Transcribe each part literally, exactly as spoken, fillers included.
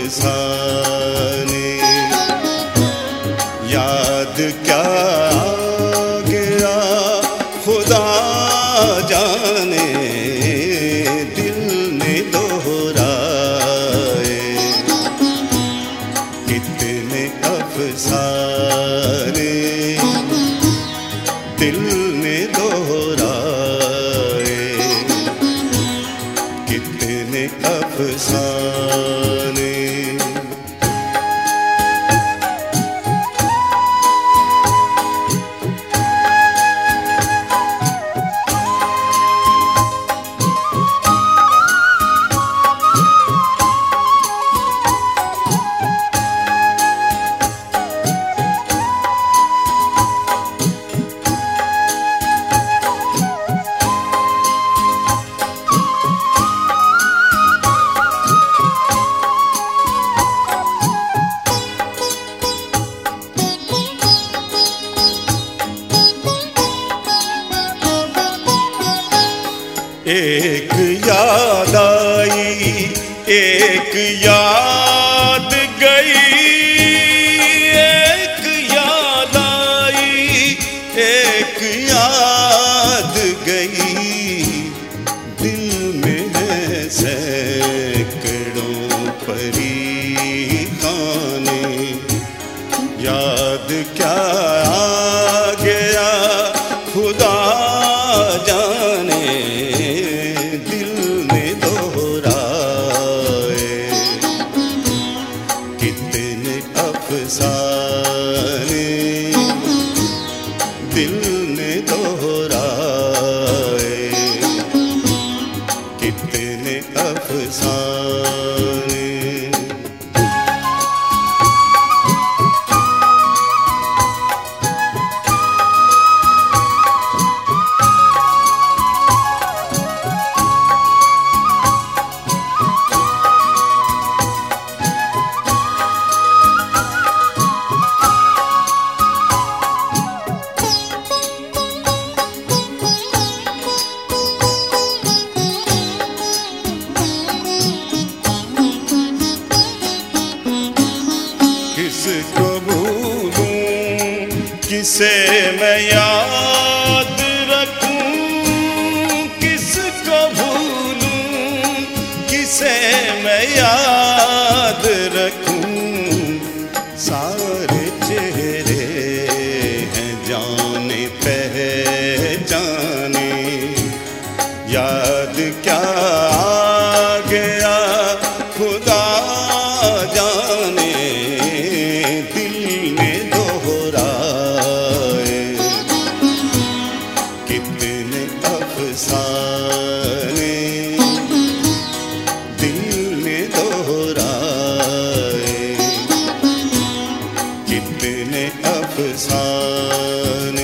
अफसाने। याद क्या आ गया खुदा जाने, दिल ने दोहराए कितने अफसाने, दिल ने दोहराए कितने अफसाने। एक याद आई, एक याद गई, एक याद आई, एक याद गई। दिल में है सैकड़ों परीखाने, याद क्या आ गया खुदा जाने, अफसाने दिल ने दोहराए कितने अफसाने। किसको भूलूं, किसे मैं याद रखूं, किसको भूलूं, किसे मैं याद रखूं। सारे चेहरे हैं जाने पहचाने, याद क्या आ गया खुदा जाने, दिल ने दोहराए कितने अफसाने, दिल ने दोहराए कितने अफसाने।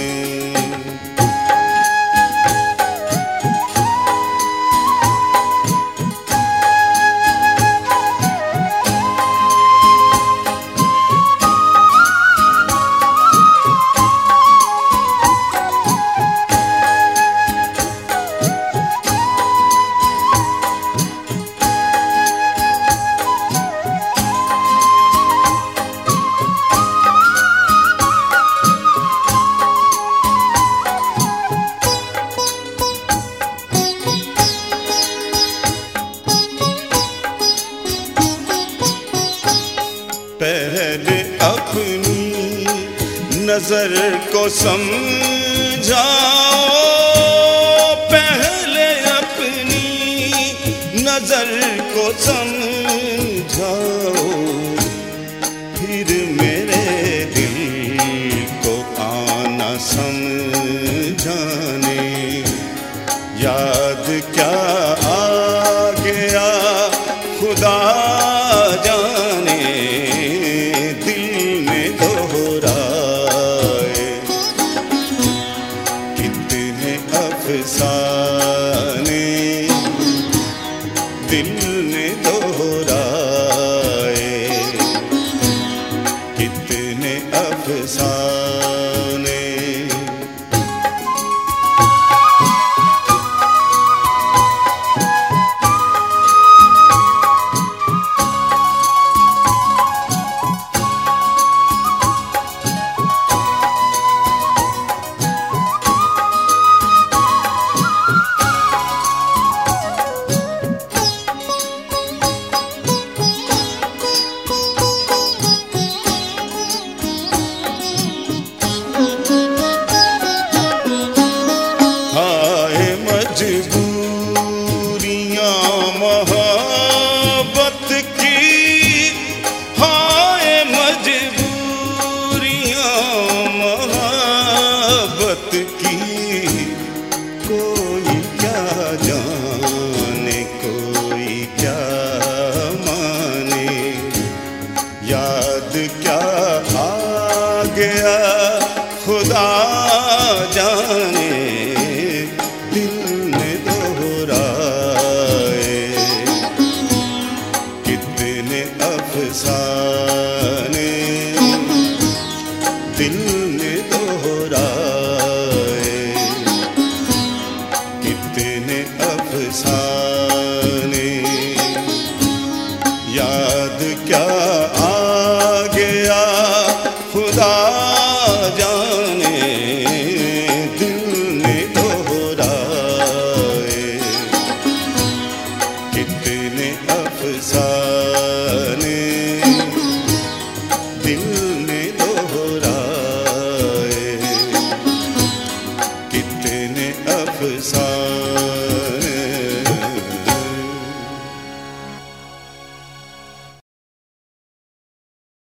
पहले अपनी नजर को समझाओ, पहले अपनी नजर को समझाओ, फिर मेरे दिल को आना समझाने। याद क्या आ गया खुदा जाने, अफसाने दिल ने दोहराए कितने अफसाने। अफसाने।